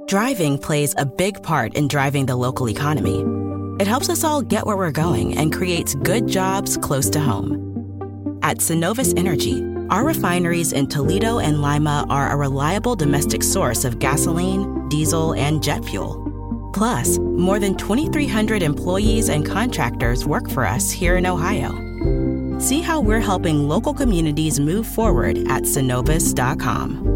Driving plays a big part in driving the local economy. It helps us all get where we're going and creates good jobs close to home. At Synovus Energy, our refineries in Toledo and Lima are a reliable domestic source of gasoline, diesel, and jet fuel. Plus, more than 2,300 employees and contractors work for us here in Ohio. See how we're helping local communities move forward at Synovus.com.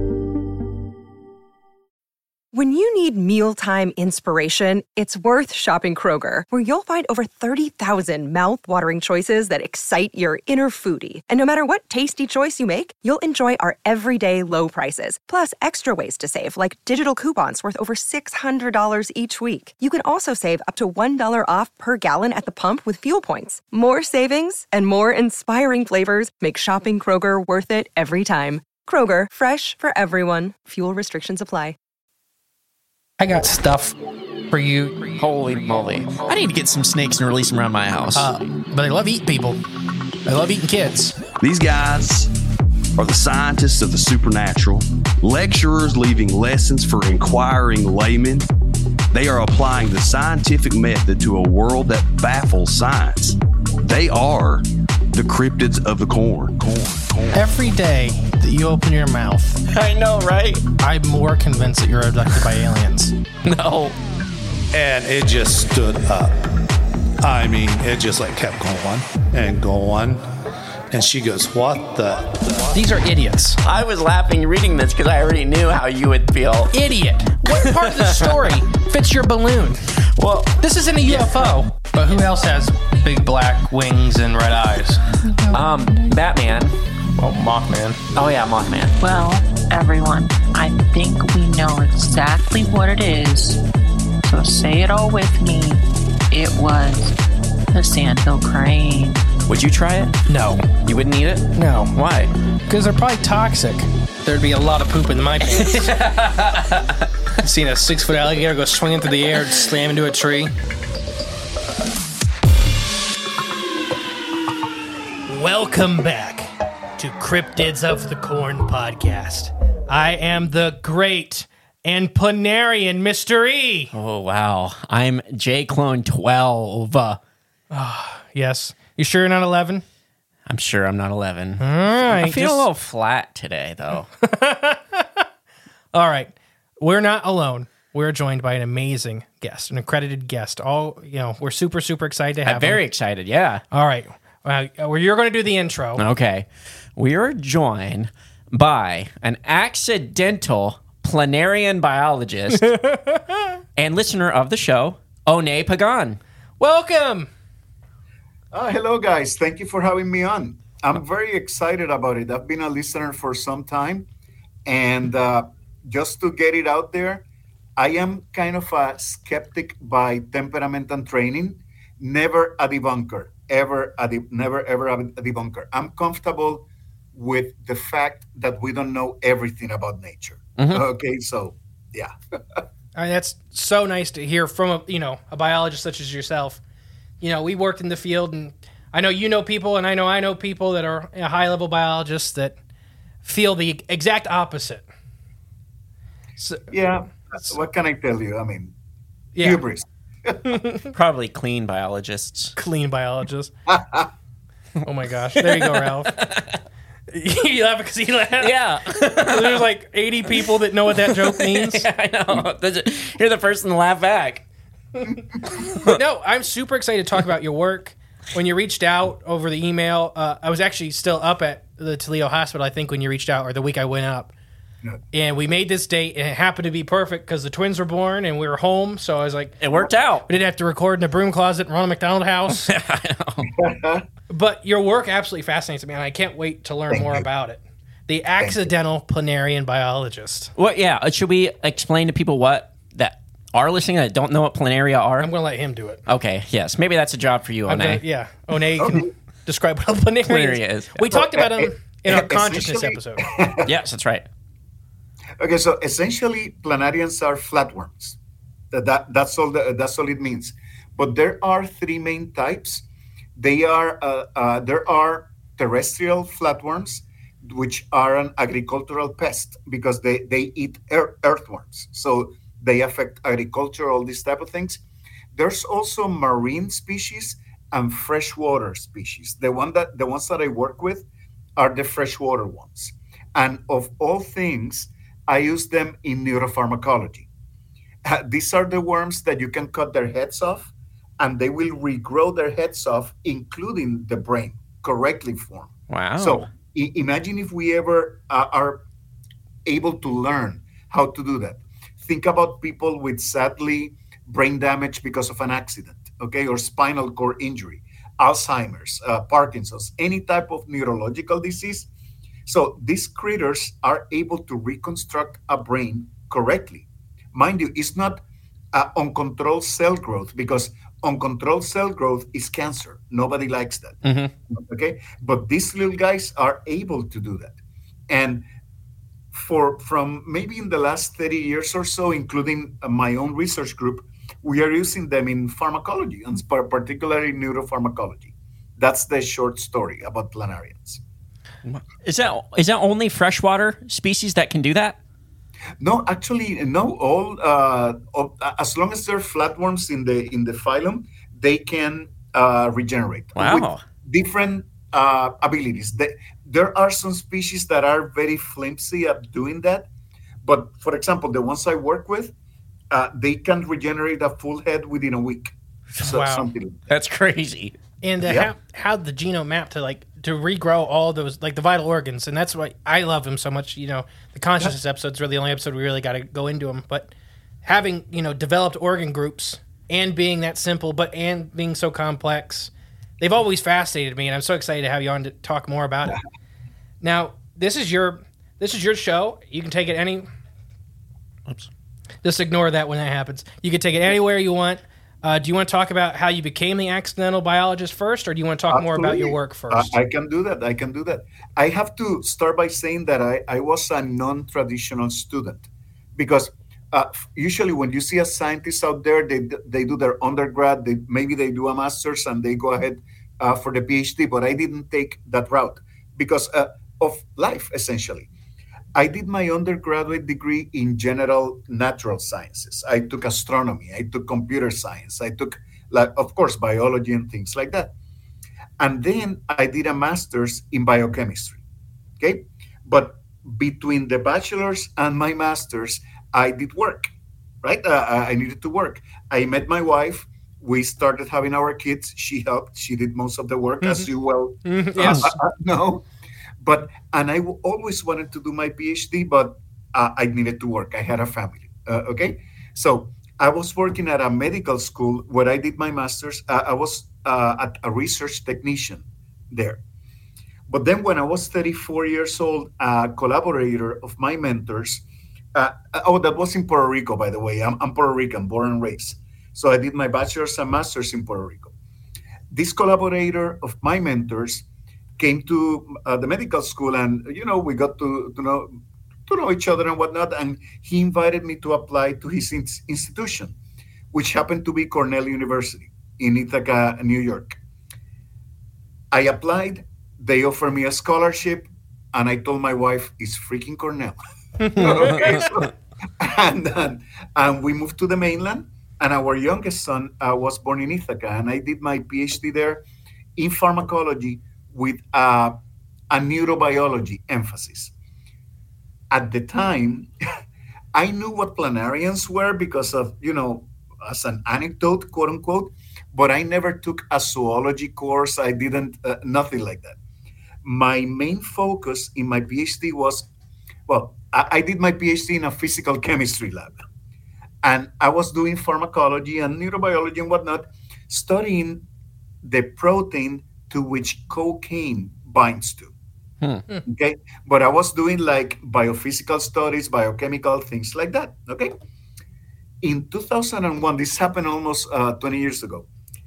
When you need mealtime inspiration, it's worth shopping Kroger, where you'll find over 30,000 mouth-watering choices that excite your inner foodie. And no matter what tasty choice you make, you'll enjoy our everyday low prices, plus extra ways to save, like digital coupons worth over $600 each week. You can also save up to $1 off per gallon at the pump with fuel points. More savings and more inspiring flavors make shopping Kroger worth it every time. Kroger, fresh for everyone. Fuel restrictions apply. I got stuff for you. Holy moly. I need to get some snakes and release them around my house. But they love eating people. They love eating kids. These guys are the scientists of the supernatural, lecturers leaving lessons for inquiring laymen. They are applying the scientific method to a world that baffles science. They are the cryptids of the corn. Every day that you open your mouth, I know, right? I'm more convinced that you're abducted by aliens. No. And it just stood up. I mean, it just like kept going and going. And she goes, what the? These are idiots. I was laughing reading this because I already knew how you would feel. Idiot. What part of the story fits your balloon? Well, this isn't a UFO. But who else has big black wings and red eyes? Batman. Well, Mothman. Oh, yeah, Mothman. Well, everyone, I think we know exactly what it is. So say it all with me. It was the Sandhill Crane. Would you try it? No. You wouldn't eat it? No. Why? Because they're probably toxic. There'd be a lot of poop in my pants. I've seen a 6-foot alligator go swinging through the air and slam into a tree. Welcome back to Cryptids of the Corn podcast. I am the great and Planarian Mr. E. Oh, wow. I'm J-Clone 12. Yes. You sure you're not 11? I'm sure I'm not 11. All right. I feel a little flat today, though. All right. We're not alone. We're joined by an amazing guest, an accredited guest. We're super, super excited to have I'm very excited, yeah. All right. You're going to do the intro. Okay. We are joined by an accidental planarian biologist and listener of the show, One Pagan. Welcome. Hello, guys. Thank you for having me on. I'm very excited about it. I've been a listener for some time. And just to get it out there, I am kind of a skeptic by temperament and training, never a debunker. Never ever a debunker. I'm comfortable with the fact that we don't know everything about nature. Mm-hmm. Okay, so yeah. That's so nice to hear from a biologist such as yourself. We worked in the field, and I know you know people, and I know people that are high-level biologists that feel the exact opposite. So, yeah, what can I tell you? I mean, hubris. Probably clean biologists. Clean biologists. Oh my gosh. There you go, Ralph. You laugh because he laughed? Yeah. There's like 80 people that know what that joke means. Yeah, I know. You're the first one to laugh back. No, I'm super excited to talk about your work. When you reached out over the email, I was actually still up at the Toledo Hospital, I think, when you reached out, or the week I went up. And we made this date, and it happened to be perfect because the twins were born and we were home. So I was like, it worked out. We didn't have to record in a broom closet in Ronald McDonald House. I know. But your work absolutely fascinates me, and I can't wait to learn more about it. The accidental planarian biologist. Well, yeah. Should we explain to people that are listening that don't know what planaria are? I'm going to let him do it. Okay. Yes. Maybe that's a job for you, One. Yeah. One can describe what a planaria is. We talked about them in our consciousness episode. Yes, that's right. Okay, so essentially, planarians are flatworms. That's all it means. But there are three main types. There are terrestrial flatworms, which are an agricultural pest because they eat earthworms. So They affect agriculture, all these type of things. There's also marine species and freshwater species. The ones that I work with are the freshwater ones. And of all things, I use them in neuropharmacology. These are the worms that you can cut their heads off, and they will regrow their heads off, including the brain, correctly formed. Wow. So imagine if we ever are able to learn how to do that. Think about people with, sadly, brain damage because of an accident, okay, or spinal cord injury, Alzheimer's, Parkinson's, any type of neurological disease. So these critters are able to reconstruct a brain correctly. Mind you, it's not uncontrolled cell growth, because uncontrolled cell growth is cancer. Nobody likes that. Okay, but these little guys are able to do that. And from maybe in the last 30 years or so, including my own research group, we are using them in pharmacology, and particularly neuropharmacology. That's the short story about planarians. Is that only freshwater species that can do that? No, actually, no. As long as they're flatworms in the phylum, they can regenerate. Wow. With different abilities. There are some species that are very flimsy at doing that. But for example, the ones I work with, they can regenerate a full head within a week. So Wow. something like that. That's crazy. And Yeah. how the genome map to regrow all those, like the vital organs, and that's why I love him so much. The consciousness episode's really the only episode we really got to go into them. But having developed organ groups and being that simple, and being so complex, they've always fascinated me, and I'm so excited to have you on to talk more about it. Now, this is your show. You can take it any. Oops. Just ignore that when that happens. You can take it anywhere you want. Do you want to talk about how you became the accidental biologist first, or do you want to talk more about your work first? I can do that. I have to start by saying that I was a non-traditional student, because usually when you see a scientist out there, they do their undergrad, maybe they do a master's, and they go ahead for the PhD, but I didn't take that route because of life, essentially. I did my undergraduate degree in general natural sciences. I took astronomy. I took computer science. I took, of course, biology and things like that. And then I did a master's in biochemistry. Okay. But between the bachelor's and my master's, I did work, right? I needed to work. I met my wife. We started having our kids. She helped. She did most of the work, as you well Yes. know. And I always wanted to do my PhD, but I needed to work. I had a family. Okay. So I was working at a medical school where I did my master's. I was a research technician there. But then when I was 34 years old, a collaborator of my mentors, that was in Puerto Rico, by the way. I'm Puerto Rican, born and raised. So I did my bachelor's and master's in Puerto Rico. This collaborator of my mentors came to the medical school, and we got to know each other and whatnot. And he invited me to apply to his institution, which happened to be Cornell University in Ithaca, New York. I applied. They offered me a scholarship, and I told my wife, "It's freaking Cornell." Okay, so, and we moved to the mainland. And our youngest son was born in Ithaca, and I did my PhD there in pharmacology with a neurobiology emphasis. At the time, I knew what planarians were because of, as an anecdote, quote unquote, but I never took a zoology course. I didn't, nothing like that. My main focus in my PhD was, I did my PhD in a physical chemistry lab. And I was doing pharmacology and neurobiology and whatnot, studying the protein to which cocaine binds to. Okay. But I was doing like biophysical studies, biochemical things like that. Okay. In 2001, this happened almost 20 years ago.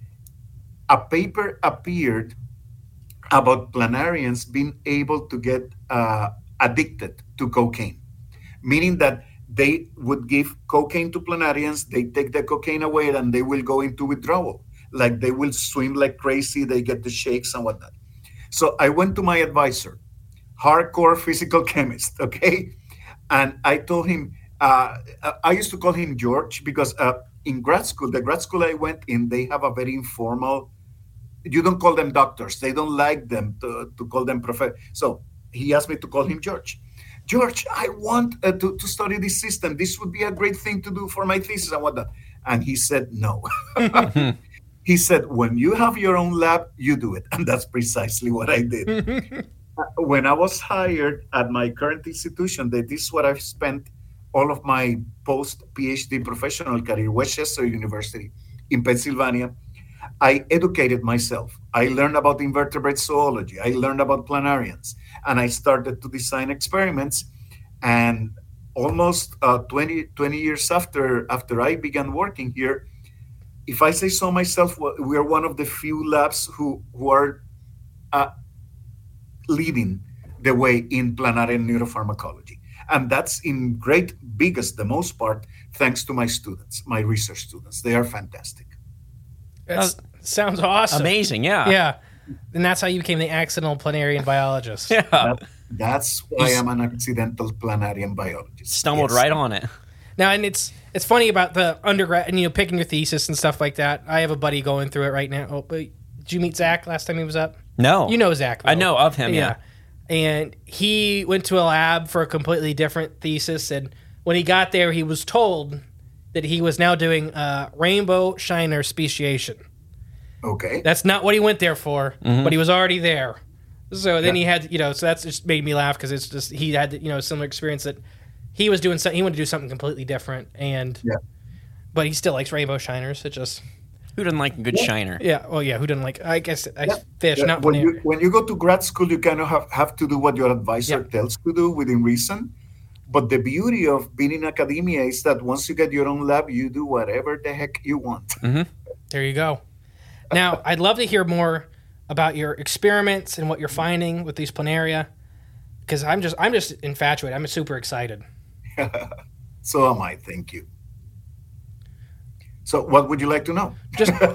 A paper appeared about planarians being able to get addicted to cocaine, meaning that they would give cocaine to planarians, they take the cocaine away, and they will go into withdrawal. Like they will swim like crazy, they get the shakes and whatnot. So I went to my advisor, hardcore physical chemist, okay? And I told him, I used to call him George because in grad school, the grad school I went in, they have a very informal. You don't call them doctors. They don't like them to call them professor. So he asked me to call him George. George, I want to study this system. This would be a great thing to do for my thesis and whatnot. And he said, no. He said, when you have your own lab, you do it. And that's precisely what I did. When I was hired at my current institution, this is what I've spent all of my post-PhD professional career, Westchester University in Pennsylvania. I educated myself. I learned about invertebrate zoology. I learned about planarians. And I started to design experiments. And almost 20 years after I began working here, if I say so myself, we are one of the few labs who are leading the way in planarian neuropharmacology. And that's in the most part, thanks to my students, my research students. They are fantastic. That sounds awesome. Amazing, yeah. Yeah. And that's how you became the accidental planarian biologist. Yeah. That's why I'm an accidental planarian biologist. Stumbled right on it. Now, and it's funny about the undergrad and, picking your thesis and stuff like that. I have a buddy going through it right now. Oh, but did you meet Zach last time he was up? No. You know Zach, though. I know of him, yeah. And he went to a lab for a completely different thesis. And when he got there, he was told that he was now doing rainbow shiner speciation. Okay. That's not what he went there for, but he was already there. So then he had, so that's just made me laugh because it's just, he had, a similar experience that he was doing something, he wanted to do something completely different. But he still likes rainbow shiners. It just. Who doesn't like a good shiner? Yeah. Well, yeah. Who doesn't like, I guess, fish, Yeah. not when you go to grad school, you kind of have to do what your advisor tells you to do within reason. But the beauty of being in academia is that once you get your own lab, you do whatever the heck you want. Mm-hmm. There you go. Now, I'd love to hear more about your experiments and what you're finding with these planaria, because I'm just infatuated. I'm super excited. So am I. Thank you. So, what would you like to know?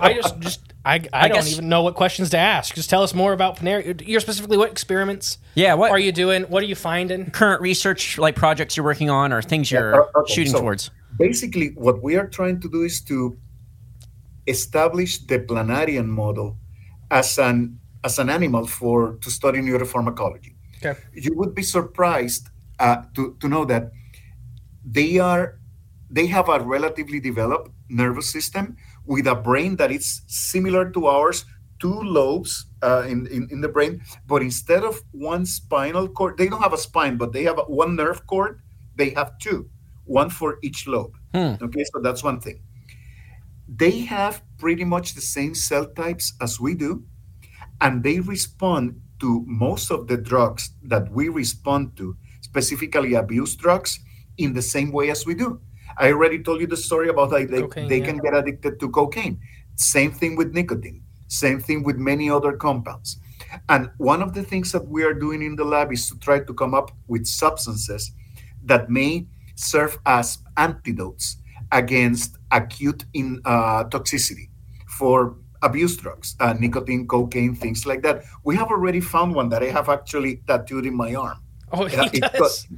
I don't even know what questions to ask. Just tell us more about planaria. You're specifically what experiments? Yeah, what are you doing? What are you finding? Current research, like projects you're working on, or things you're shooting towards. Basically, what we are trying to do is to establish the planarian model as an animal to study neuropharmacology. Okay. You would be surprised to know that they have a relatively developed nervous system with a brain that is similar to ours, 2 lobes in the brain, but instead of one spinal cord, they don't have a spine, but they have one nerve cord. They have 2, one for each lobe. Okay, so that's one thing. They have pretty much the same cell types as we do, and they respond to most of the drugs that we respond to, specifically abuse drugs, in the same way as we do. I already told you the story about how they can get addicted to cocaine. Same thing with nicotine. Same thing with many other compounds. And one of the things that we are doing in the lab is to try to come up with substances that may serve as antidotes against acute toxicity for abuse drugs, nicotine, cocaine, things like that. We have already found one that I have actually tattooed in my arm. Oh, he does.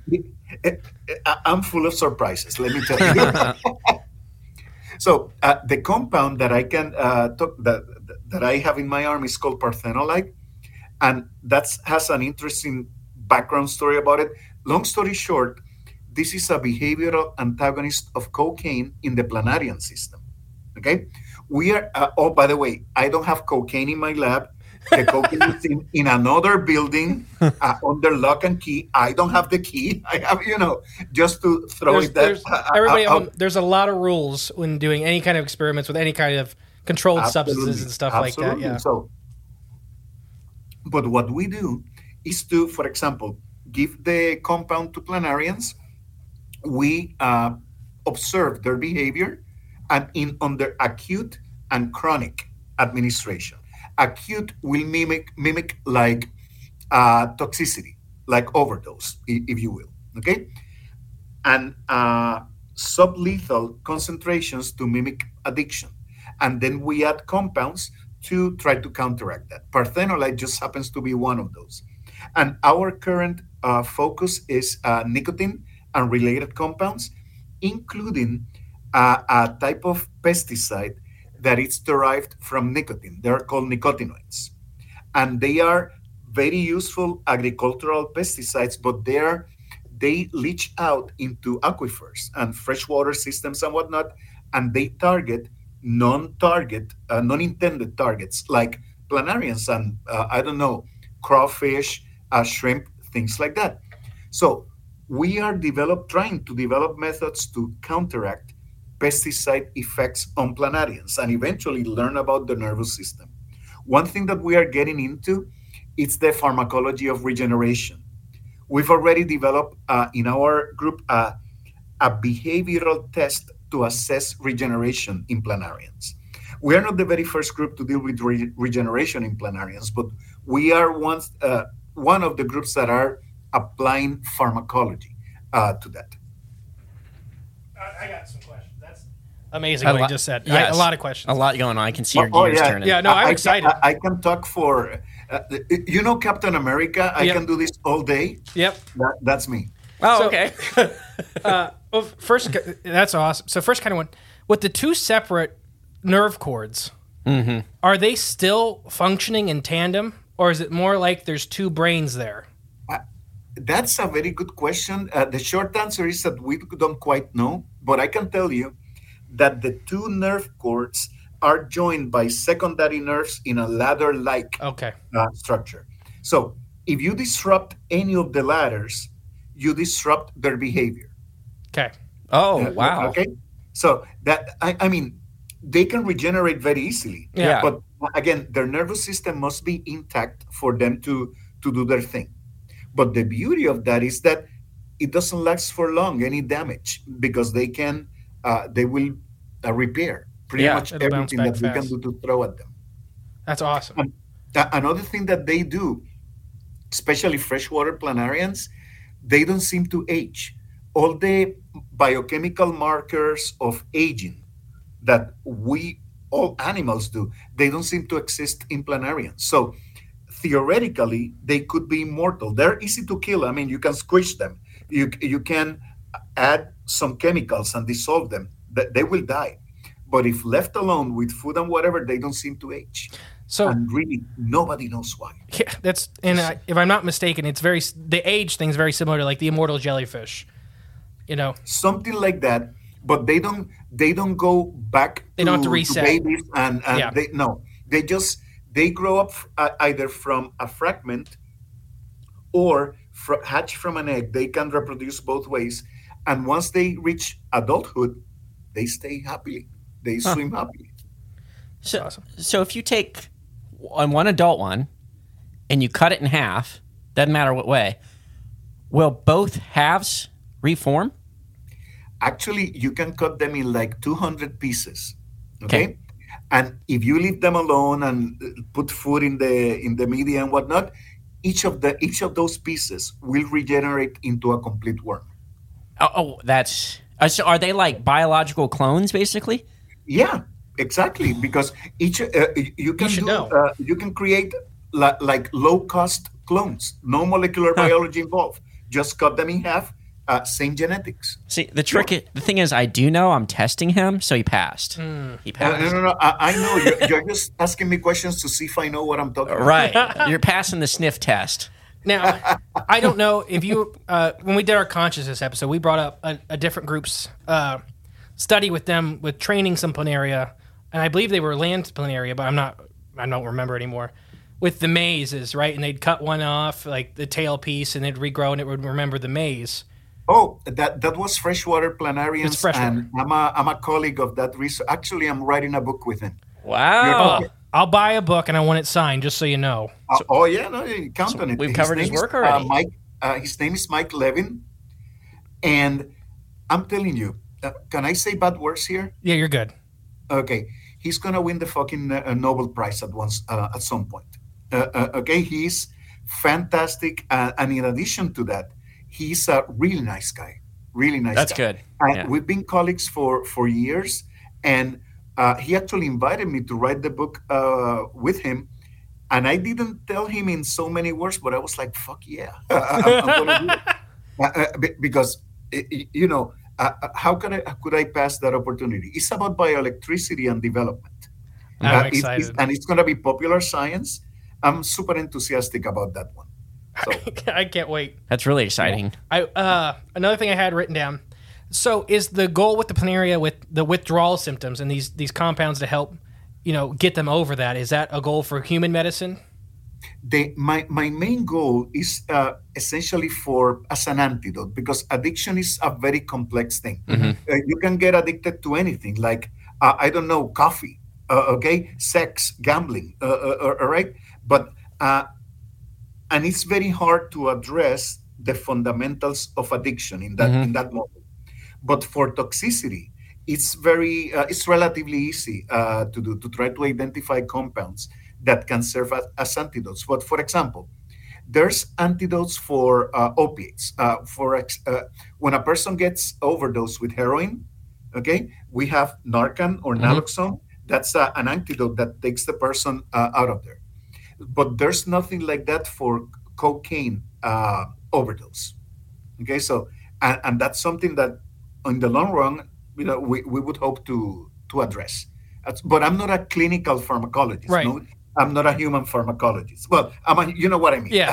I'm full of surprises, let me tell you. So the compound that I can that I have in my arm is called parthenolide, and that has an interesting background story about it. Long story short, this is a behavioral antagonist of cocaine in the planarian system. Okay, we are. Oh, by the way, I don't have cocaine in my lab. The cocaine is in another building under lock and key. I don't have the key. I have, just to throw it there. There's a lot of rules when doing any kind of experiments with any kind of controlled substances and stuff like that. Yeah. So, but what we do is to, for example, give the compound to planarians. We observe their behavior and under acute and chronic administration. Acute will mimic like toxicity, like overdose, if you will, okay? And sublethal concentrations to mimic addiction. And then we add compounds to try to counteract that. Parthenolide just happens to be one of those. And our current focus is nicotine and related compounds. including a type of pesticide that is derived from nicotine. They are called nicotinoids. And they are very useful agricultural pesticides, but they leach out into aquifers and freshwater systems and whatnot, and they target non-intended targets like planarians and I don't know, crawfish, shrimp, things like that. So we are trying to develop methods to counteract pesticide effects on planarians and eventually learn about the nervous system. One thing that we are getting into is the pharmacology of regeneration. We've already developed in our group a behavioral test to assess regeneration in planarians. We are not the very first group to deal with regeneration in planarians, but we are one of the groups that are applying pharmacology to that. I got some questions. That's amazing what you just said. Yes. A lot of questions. A lot going on. I can see your gears turning. Yeah, no, I'm excited. I can talk for, Captain America. I can do this all day. Yep. That's me. Oh, okay. Well, first, that's awesome. So first kind of one, with the two separate nerve cords, are they still functioning in tandem, or is it more like there's two brains there? That's a very good question. The short answer is that we don't quite know, but I can tell you that the two nerve cords are joined by secondary nerves in a ladder-like structure. So if you disrupt any of the ladders, you disrupt their behavior. Okay. Oh, wow. Okay. So that, I mean, they can regenerate very easily. Yeah. But again, their nervous system must be intact for them to do their thing. But the beauty of that is that it doesn't last for long, any damage, because they will repair pretty much everything that we can do to throw at them. That's awesome. Another thing that they do, especially freshwater planarians, they don't seem to age. All the biochemical markers of aging that all animals do, they don't seem to exist in planarians. So theoretically, they could be immortal. They're easy to kill. I mean, you can squish them. You can add some chemicals and dissolve them. They will die. But if left alone with food and whatever, they don't seem to age. So, and really, nobody knows why. Yeah, if I'm not mistaken, the age thing's very similar to like the immortal jellyfish. Something like that. But they don't go back. They don't have to reset. To babies and they grow up either from a fragment or hatch from an egg. They can reproduce both ways. And once they reach adulthood, they stay happily. They swim happily. So, awesome. So if you take one adult one and you cut it in half, doesn't matter what way, will both halves reform? Actually, you can cut them in like 200 pieces. Okay? And if you leave them alone and put food in the media and whatnot, each of those pieces will regenerate into a complete worm. That's so. Are they like biological clones, basically? Yeah, exactly. Because each you can create like low cost clones, no molecular biology involved. Just cut them in half. Same genetics. See, the thing is, I do know I'm testing him, so he passed. He passed. No. I know. You're just asking me questions to see if I know what I'm talking about. Right. You're passing the sniff test. Now, I don't know if you, when we did our consciousness episode, we brought up a different group's study with them with training some planaria, and I believe they were land planaria, but I don't remember anymore. With the mazes, right? And they'd cut one off, like the tail piece, and it'd regrow, and it would remember the maze. Oh, that was freshwater planarians, it's freshwater. And I'm a colleague of that research. Actually, I'm writing a book with him. Wow. I'll buy a book, and I want it signed, just so you know. You count on it. We've covered his work already. His name is Mike Levin, and I'm telling you, can I say bad words here? Yeah, you're good. Okay, he's gonna win the fucking Nobel Prize at some point. Okay, he's fantastic, and in addition to that, he's a really nice guy. Really nice. That's guy. good. And we've been colleagues for years, and he actually invited me to write the book with him. And I didn't tell him in so many words, but I was like, fuck yeah. I'm going to do it. Because, how could I pass that opportunity? It's about bioelectricity and development. I'm excited. And it's going to be popular science. I'm super enthusiastic about that one. So I can't wait. That's really exciting. Another thing I had written down. So is the goal with the planaria with the withdrawal symptoms and these compounds to help, get them over that? Is that a goal for human medicine? My main goal is essentially as an antidote, because addiction is a very complex thing. You can get addicted to anything, like coffee, sex, gambling, all right. But and it's very hard to address the fundamentals of addiction in that moment. But for toxicity, it's relatively easy to do, to try to identify compounds that can serve as antidotes. But for example, there's antidotes for opiates. When a person gets overdosed with heroin, we have Narcan or naloxone. That's an antidote that takes the person out of there. But there's nothing like that for cocaine overdose. So and that's something that in the long run, we would hope to address. But I'm not a clinical pharmacologist. Right. No? I'm not a human pharmacologist. Well, you know what I mean. Yeah.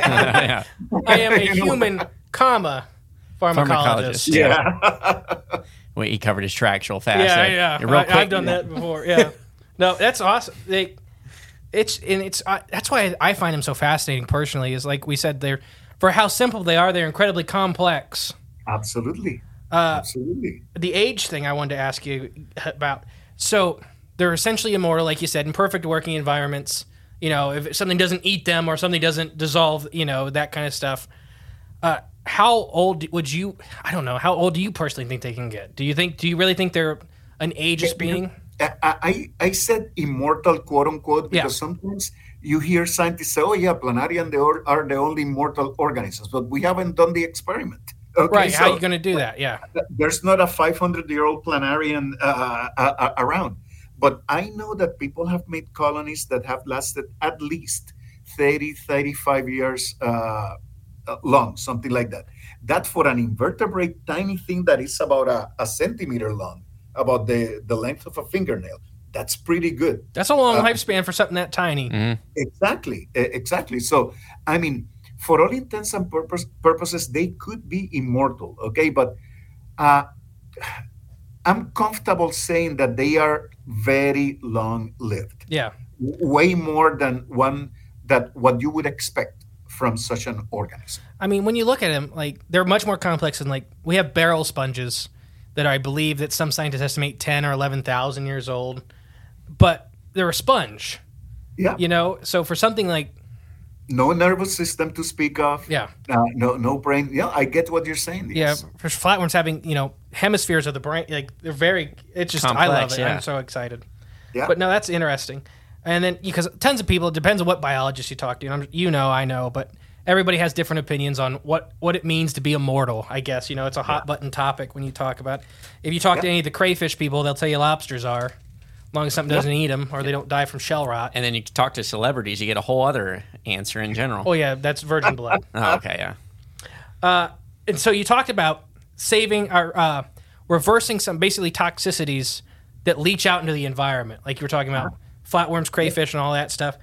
I am a human, pharmacologist. Yeah. Well, he covered his track real fast. Yeah. Real quick. I've done that before. Yeah. No, that's awesome. That's why I find them so fascinating personally, is like we said, for how simple they are, they're incredibly complex. Absolutely. The age thing I wanted to ask you about. So they're essentially immortal, like you said, in perfect working environments. If something doesn't eat them or something doesn't dissolve, that kind of stuff. How old would you? I don't know. How old do you personally think they can get? Do you really think they're an ageless being? I said immortal, quote unquote, because sometimes you hear scientists say, "Oh yeah, Planarian are the only immortal organisms," but we haven't done the experiment. Right? How are you going to do that? Yeah. There's not a 500-year-old Planarian around. But I know that people have made colonies that have lasted at least 30, 35 years long, something like that. That for an invertebrate, tiny thing that is about a centimeter long, about the length of a fingernail, that's pretty good. That's a long lifespan for something that tiny. Exactly. So, I mean, for all intents and purposes, they could be immortal, but I'm comfortable saying that they are very long-lived. Yeah. Way more than what you would expect from such an organism. I mean, when you look at them, like, they're much more complex than, like, we have barrel sponges that I believe that some scientists estimate 10 or 11,000 years old, but they're a sponge. Yeah. So for something like... No nervous system to speak of. Yeah. No brain. Yeah, I get what you're saying. Yes. Yeah, for flatworms having, hemispheres of the brain, like, they're very... It's just... Complex, I love it. yeah. I'm so excited. Yeah. But no, that's interesting. And then, because tons of people, it depends on what biologist you talk to. I know, but everybody has different opinions on what it means to be immortal, I guess. It's a hot button topic when you talk about... If you talk to any of the crayfish people, they'll tell you lobsters are. As long as something doesn't eat them or they don't die from shell rot. And then you talk to celebrities, you get a whole other answer in general. Oh, yeah, that's virgin blood. Oh, okay, yeah. And so you talked about saving or reversing some basically toxicities that leach out into the environment, like you were talking about flatworms, crayfish, and all that stuff.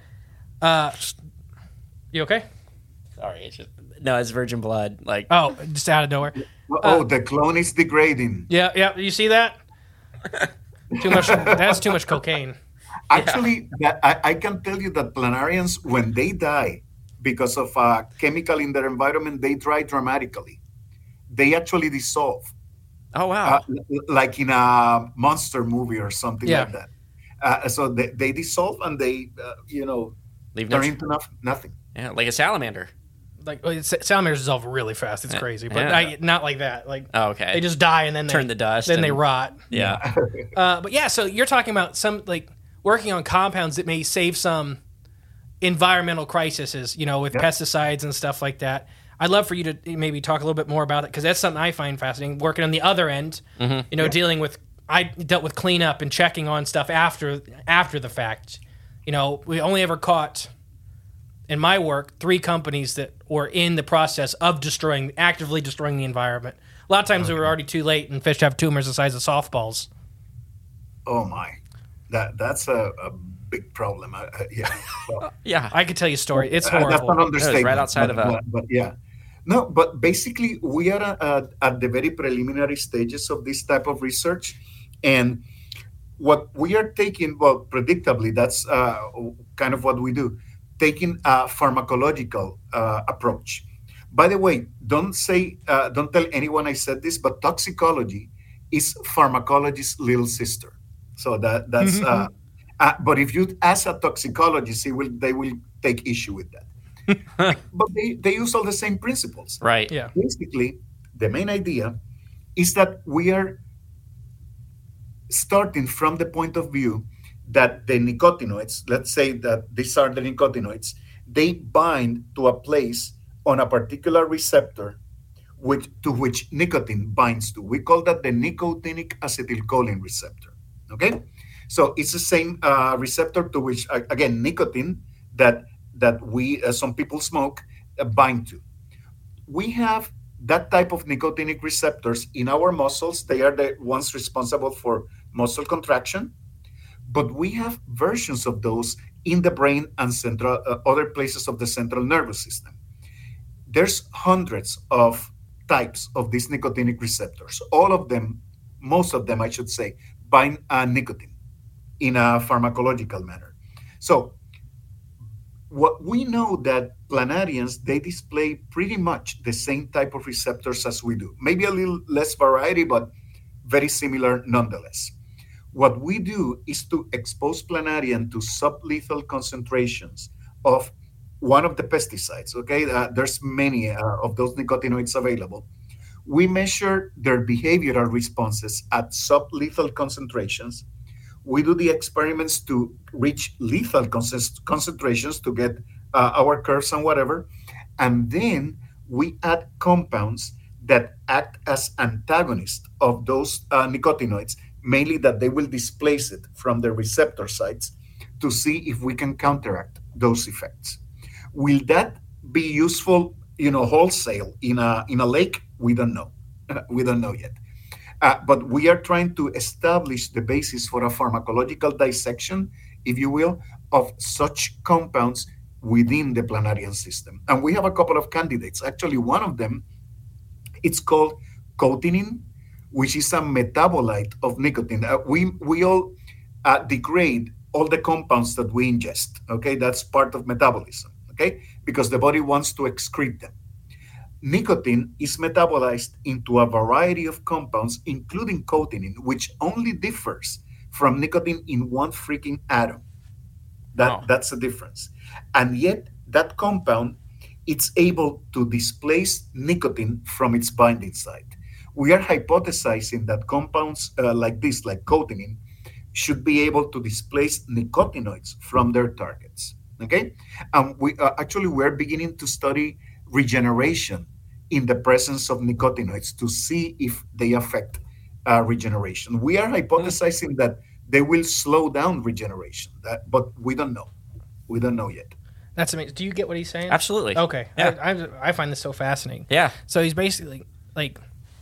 You okay? Sorry, it's virgin blood. Like, oh, just out of nowhere. The clone is degrading. Yeah. You see that? Too much. That's too much cocaine. Actually, I can tell you that planarians, when they die because of a chemical in their environment, they die dramatically. They actually dissolve. Oh, wow. Like in a monster movie or something like that. So they dissolve and they, leave turn into nothing. Yeah, like a salamander. Like salamanders dissolve really fast. It's crazy, but not like that. Like, okay, they just die and then turn to dust. Then they rot. Yeah. But yeah, so you're talking about some like working on compounds that may save some environmental crises. With pesticides and stuff like that. I'd love for you to maybe talk a little bit more about it because that's something I find fascinating. Working on the other end, dealing with. I dealt with cleanup and checking on stuff after the fact. We only ever caught. In my work, 3 companies that were in the process of actively destroying the environment. A lot of times we were already too late, and fish have tumors the size of softballs. Oh my, that's a big problem. Yeah, well, Yeah. I could tell you a story. It's horrible. that's not It understatement. was right outside of a. but yeah. No, but basically, we are at the very preliminary stages of this type of research. And what we are taking, well, predictably, that's kind of what we do, taking a pharmacological approach. By the way, don't tell anyone I said this, but toxicology is pharmacology's little sister. So that's, but if you ask a toxicologist, they will take issue with that. But they use all the same principles. Right. Yeah. Basically, the main idea is that we are starting from the point of view that the nicotinoids, let's say that these are the nicotinoids, they bind to a place on a particular receptor to which nicotine binds to. We call that the nicotinic acetylcholine receptor. Okay? So it's the same receptor to which, again, nicotine that we, some people smoke, bind to. We have that type of nicotinic receptors in our muscles. They are the ones responsible for muscle contraction, but we have versions of those in the brain and central other places of the central nervous system. There's hundreds of types of these nicotinic receptors. All of them, most of them, I should say, bind nicotine in a pharmacological manner. So what we know that planarians, they display pretty much the same type of receptors as we do. Maybe a little less variety, but very similar nonetheless. What we do is to expose planarian to sublethal concentrations of one of the pesticides, okay? There's many of those nicotinoids available. We measure their behavioral responses at sublethal concentrations. We do the experiments to reach lethal concentrations to get our curves and whatever. And then we add compounds that act as antagonists of those nicotinoids, mainly that they will displace it from the receptor sites to see if we can counteract those effects. Will that be useful, wholesale in a lake? We don't know. We don't know yet. But we are trying to establish the basis for a pharmacological dissection, if you will, of such compounds within the planarian system. And we have a couple of candidates. Actually, one of them, it's called cotinine, which is a metabolite of nicotine. We all degrade all the compounds that we ingest. Okay, that's part of metabolism. Okay, because the body wants to excrete them. Nicotine is metabolized into a variety of compounds, including cotinine, which only differs from nicotine in one freaking atom. That's the difference. And yet that compound, it's able to displace nicotine from its binding site. We are hypothesizing that compounds like this, like cotinine, should be able to displace nicotinoids from their targets. Okay, and we're beginning to study regeneration in the presence of nicotinoids to see if they affect regeneration. We are hypothesizing that they will slow down regeneration, but we don't know. We don't know yet. That's amazing. Do you get what he's saying? Absolutely. Okay. Yeah. I find this so fascinating. Yeah. So he's basically like,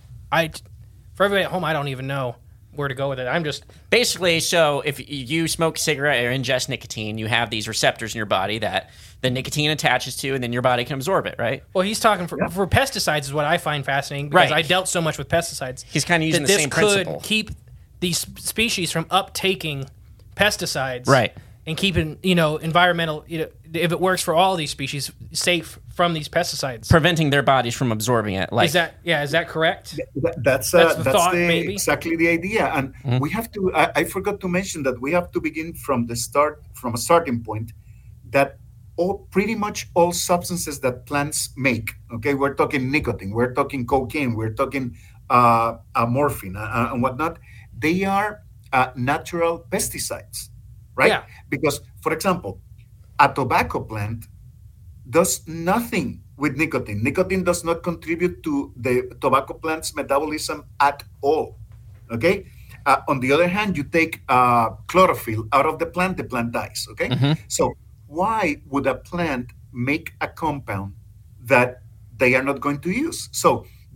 for everybody at home, I don't even know where to go with it. I'm just basically, so if you smoke a cigarette or ingest nicotine, you have these receptors in your body that the nicotine attaches to, and then your body can absorb it, right? Well, he's talking for pesticides is what I find fascinating because I dealt so much with pesticides. He's kind of using the same principle. This could keep these species from uptaking pesticides, right? And keeping environmental, if it works for all these species, safe from these pesticides, preventing their bodies from absorbing it. Like, is that correct? That's exactly the idea. And we have to. I forgot to mention that we have to begin from a starting point that pretty much all substances that plants make. Okay, we're talking nicotine, we're talking cocaine, we're talking morphine and whatnot. They are natural pesticides. Right? Yeah. Because, for example, a tobacco plant does nothing with nicotine. Nicotine does not contribute to the tobacco plant's metabolism at all. Okay? On the other hand, you take chlorophyll out of the plant dies. Okay? Mm-hmm. So why would a plant make a compound that they are not going to use? So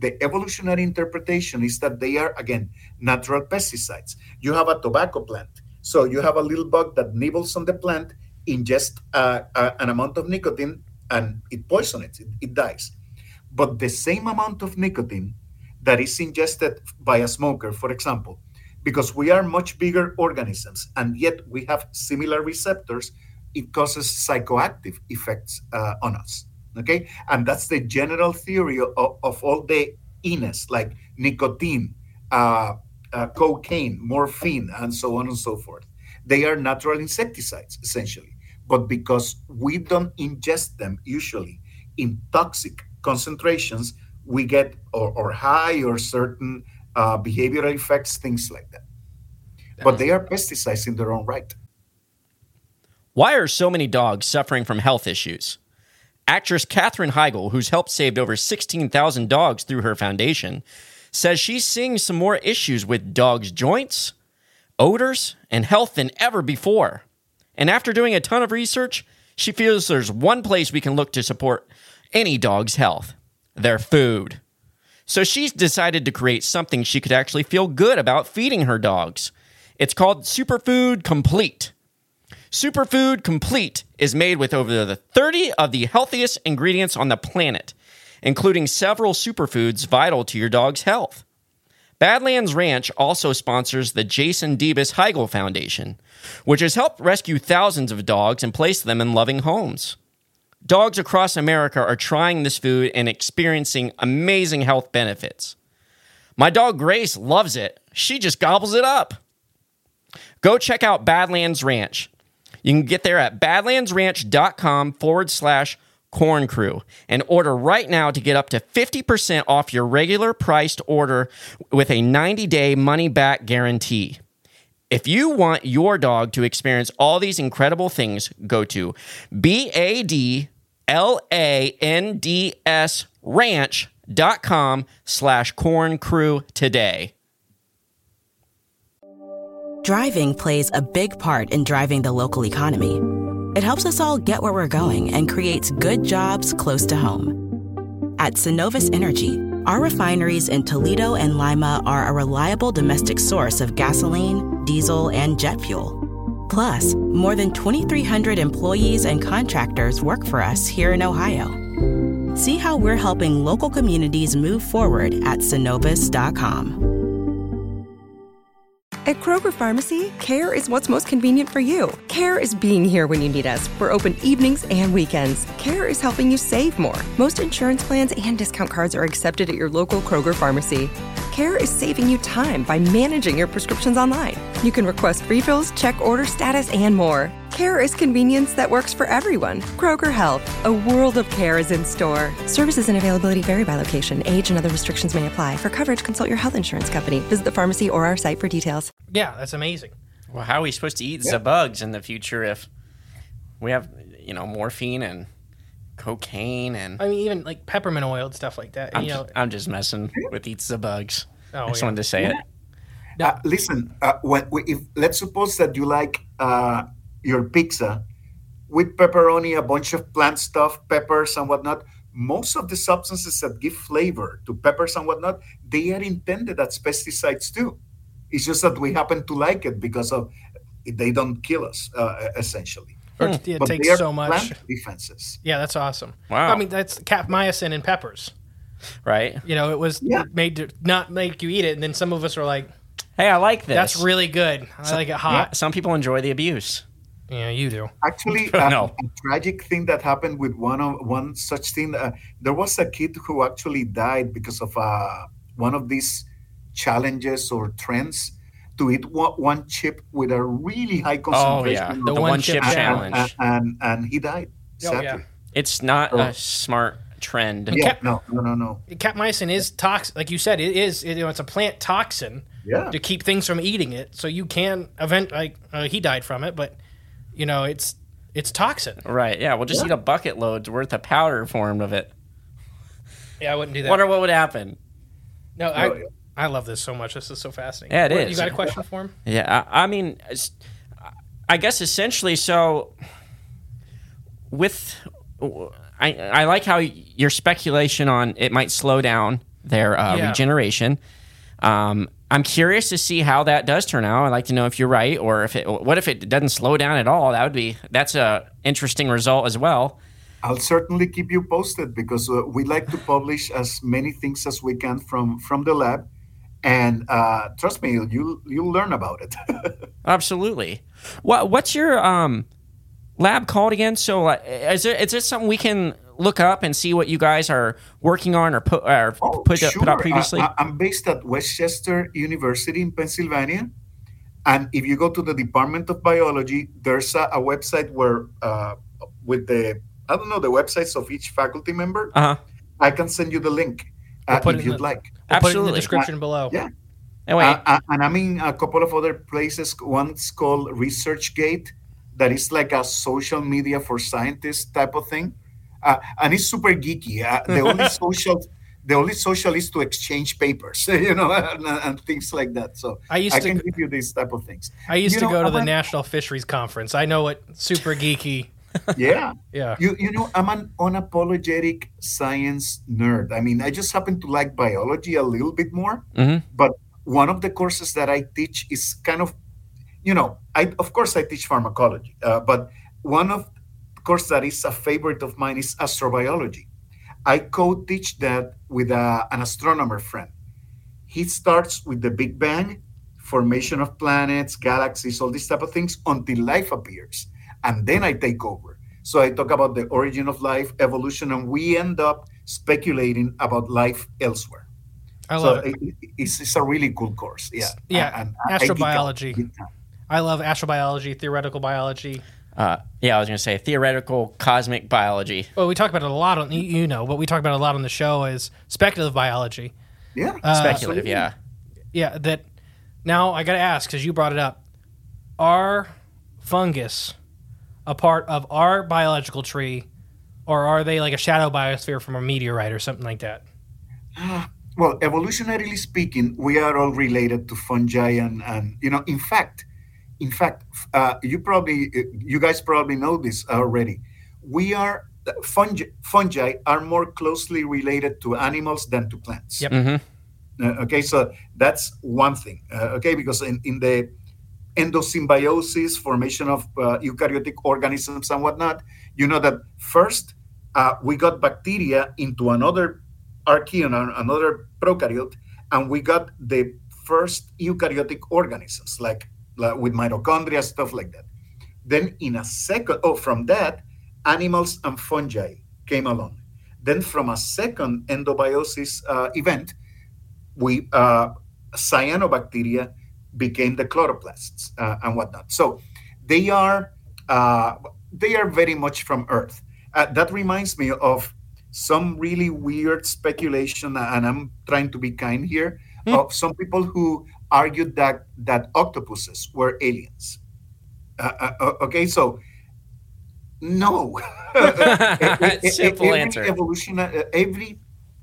The evolutionary interpretation is that they are, again, natural pesticides. You have a tobacco plant. So you have a little bug that nibbles on the plant, ingests an amount of nicotine, and it poisons it. It dies. But the same amount of nicotine that is ingested by a smoker, for example, because we are much bigger organisms and yet we have similar receptors, it causes psychoactive effects on us. Okay, and that's the general theory of all the ENES, like nicotine, cocaine, morphine, and so on and so forth. They are natural insecticides, essentially. But because we don't ingest them usually in toxic concentrations, we get or high or certain behavioral effects, things like that. But they are pesticides in their own right. Why are so many dogs suffering from health issues? Actress Katherine Heigl, who's helped save over 16,000 dogs through her foundation, says she's seeing some more issues with dogs' joints, odors, and health than ever before. And after doing a ton of research, she feels there's one place we can look to support any dog's health: their food. So she's decided to create something she could actually feel good about feeding her dogs. It's called Superfood Complete. Superfood Complete is made with over 30 of the healthiest ingredients on the planet, including several superfoods vital to your dog's health. Badlands Ranch also sponsors the Jason Debus Heigl Foundation, which has helped rescue thousands of dogs and place them in loving homes. Dogs across America are trying this food and experiencing amazing health benefits. My dog Grace loves it. She just gobbles it up. Go check out Badlands Ranch. You can get there at badlandsranch.com/Corn Crew and order right now to get up to 50% off your regular priced order with a 90-day money-back guarantee. If you want your dog to experience all these incredible things, go to badlandsranch.com/Corn Crew today. Driving plays a big part in driving the local economy. It helps us all get where we're going and creates good jobs close to home. At Synovus Energy, our refineries in Toledo and Lima are a reliable domestic source of gasoline, diesel, and jet fuel. Plus, more than 2,300 employees and contractors work for us here in Ohio. See how we're helping local communities move forward at Synovus.com. At Kroger Pharmacy, care is what's most convenient for you. Care is being here when you need us. We're open evenings and weekends. Care is helping you save more. Most insurance plans and discount cards are accepted at your local Kroger Pharmacy. Care is saving you time by managing your prescriptions online. You can request refills, check order status, and more. Care is convenience that works for everyone. Kroger Health, a world of care is in store. Services and availability vary by location. Age and other restrictions may apply. For coverage, consult your health insurance company. Visit the pharmacy or our site for details. Yeah, that's amazing. Well, how are we supposed to eat the bugs in the future if we have, morphine and cocaine and... I mean, even like peppermint oil and stuff like that. I'm just messing with eats the bugs. Oh, I just wanted to say it. Listen, let's suppose that you like your pizza with pepperoni, a bunch of plant stuff, peppers and whatnot. Most of the substances that give flavor to peppers and whatnot, they are intended as pesticides too. It's just that we happen to like it because they don't kill us, essentially. It but takes they are so much plant defenses. Yeah, that's awesome. Wow. I mean, that's capsaicin in peppers. Right? It was made to not make you eat it, and then some of us are like, hey, I like this. That's really good. I like it hot. Yeah, some people enjoy the abuse. Yeah, you do. Actually, No. a tragic thing that happened with one such thing. There was a kid who actually died because of one of these challenges or trends to eat one chip with a really high concentration. Oh, yeah. The one chip challenge. And he died, sadly. yeah. It's not a smart trend. Yeah, no. Capsaicin is toxic. Like you said, it's a plant toxin to keep things from eating it. So you can he died from it, but it's toxin. Right, yeah. We'll just eat a bucket load's worth of powder formed of it. Yeah, I wouldn't do that. Wonder what would happen. No, I love this so much. This is so fascinating. Yeah, it is. You got a question for him? Yeah, I mean, I guess essentially, so with... I like how your speculation on it might slow down their regeneration. I'm curious to see how that does turn out. I'd like to know if you're right, or what if it doesn't slow down at all? That's a interesting result as well. I'll certainly keep you posted, because we like to publish as many things as we can from the lab, and trust me, you'll learn about it. Absolutely. What's your lab called again? So is it something we can look up and see what you guys are working on or put out previously? I'm based at Westchester University in Pennsylvania, and if you go to the Department of Biology, there's a website where with the websites of each faculty member. I can send you the link if you'd like. We'll put it in the description below. Yeah. Anyway. And I'm in a couple of other places. One's called ResearchGate, that is like a social media for scientists type of thing. And it's super geeky. The only social is to exchange papers, and things like that. So I can give you these type of things. I used to go to the National Fisheries Conference. I know it. Super geeky. Yeah. Yeah. I'm an unapologetic science nerd. I mean, I just happen to like biology a little bit more. Mm-hmm. But one of the courses that I teach is kind of, of course I teach pharmacology, but one of the courses that is a favorite of mine is astrobiology. I co-teach that with an astronomer friend. He starts with the Big Bang, formation of planets, galaxies, all these type of things until life appears. And then I take over. So I talk about the origin of life, evolution, and we end up speculating about life elsewhere. I love it. It's a really cool course. Yeah. Yeah. And astrobiology. I love astrobiology, theoretical biology. I was going to say theoretical cosmic biology. Well, we talk about it a lot on, what we talk about a lot on the show is speculative biology. Yeah. Speculative, yeah. Yeah, that now I got to ask, because you brought it up, are fungus a part of our biological tree, or are they like a shadow biosphere from a meteorite or something like that? Well, evolutionarily speaking, we are all related to fungi, and in fact, you guys probably know this already. Fungi are more closely related to animals than to plants. Yep. Mm-hmm. Okay, so that's one thing. Because in the endosymbiosis, formation of eukaryotic organisms and whatnot, that first we got bacteria into another archaeon, another prokaryote, and we got the first eukaryotic organisms, like with mitochondria, stuff like that. Then in a second, from that, animals and fungi came along. Then from a second endobiosis event, cyanobacteria became the chloroplasts and whatnot. So they are very much from Earth. That reminds me of some really weird speculation, and I'm trying to be kind here, of some people who argued that octopuses were aliens. So no. Simple answer. Every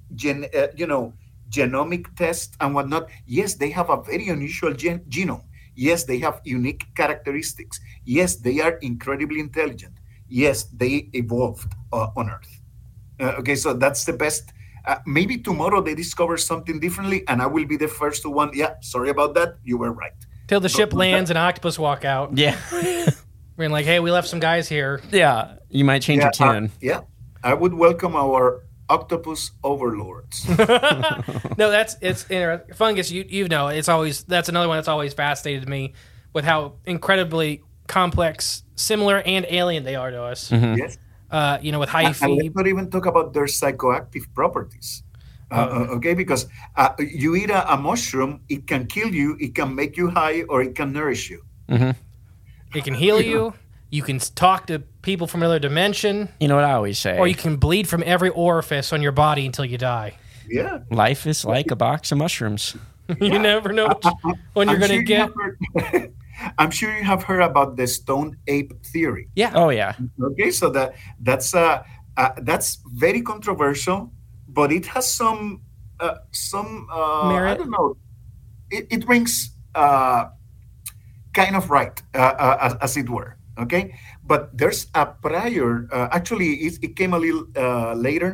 genomic test and whatnot, yes, they have a very unusual genome. Yes, they have unique characteristics. Yes, they are incredibly intelligent. Yes, they evolved on Earth. So that's the best. Maybe tomorrow they discover something differently, and I will be the first to one. Yeah, sorry about that. You were right. Till the ship lands and octopus walk out. Yeah. We're like, hey, we left some guys here. Yeah, you might change your tune. I would welcome our octopus overlords. No, it's interesting. Fungus, that's another one that's always fascinated me with how incredibly complex, similar, and alien they are to us. Mm-hmm. Yes. With hyphae. And let's not even talk about their psychoactive properties. Because you eat a mushroom, it can kill you, it can make you high, or it can nourish you. Mm-hmm. It can heal you. You can talk to people from another dimension. You know what I always say? Or you can bleed from every orifice on your body until you die. Yeah. Life is like a box of mushrooms. You never know when you're going to get. I'm sure you have heard about the stoned ape theory. Yeah. Oh, yeah. Okay, so that's very controversial, but it has some merit. I don't know. It rings kind of right, as it were. Okay, but there's a prior. Actually, it came a little later.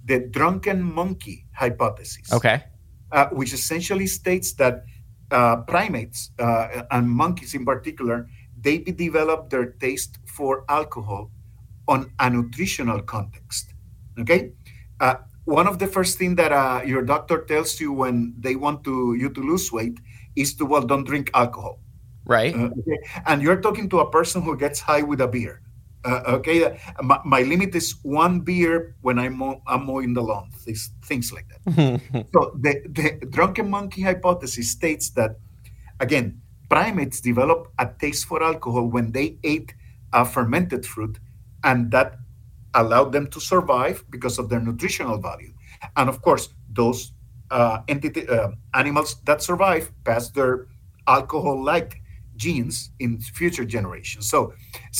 the drunken monkey hypothesis. Okay. Which essentially states that primates and monkeys in particular, they develop their taste for alcohol on a nutritional context. Okay, one of the first things that your doctor tells you when they want you to lose weight is to, well, don't drink alcohol. Right. Okay? And you're talking to a person who gets high with a beer. Okay, my limit is one beer when I'm mowing the lawn, things like that. So the drunken monkey hypothesis states that, again, primates develop a taste for alcohol when they ate a fermented fruit, and that allowed them to survive because of their nutritional value. And of course, those animals that survive pass their alcohol-like genes in future generations. So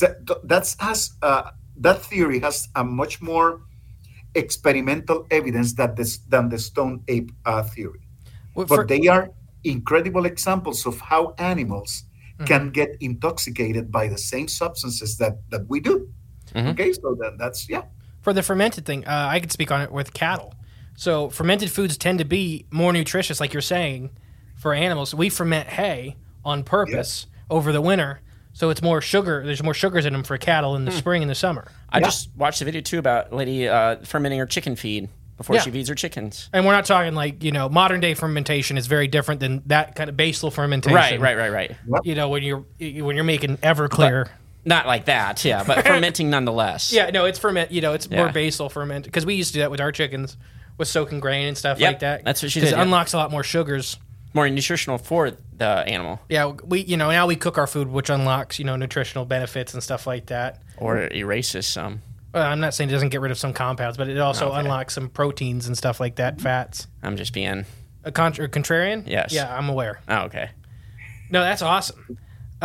that theory has a much more experimental evidence than the stone ape theory. But they are incredible examples of how animals can get intoxicated by the same substances that we do. Okay, so that's For the fermented thing, I could speak on it with cattle. So fermented foods tend to be more nutritious, like you're saying, for animals. We ferment hay on purpose over the winter, so it's more sugar. There's more sugars in them for cattle in the spring and the summer. I just watched a video too about a lady fermenting her chicken feed before she feeds her chickens. And we're not talking like, modern day fermentation is very different than that kind of basal fermentation. Right. When you're making Everclear. Not like that, yeah, but fermenting nonetheless. Yeah, no, it's ferment. It's more basal ferment, because we used to do that with our chickens, with soaking grain and stuff like that. That's what she did. Because it unlocks a lot more sugars. More nutritional for the animal. Yeah, we now we cook our food, which unlocks nutritional benefits and stuff like that. Or erases some. Well, I'm not saying it doesn't get rid of some compounds, but it also unlocks some proteins and stuff like that, fats. I'm just being a contrarian. Yes. Yeah, I'm aware. Oh, okay. No, that's awesome.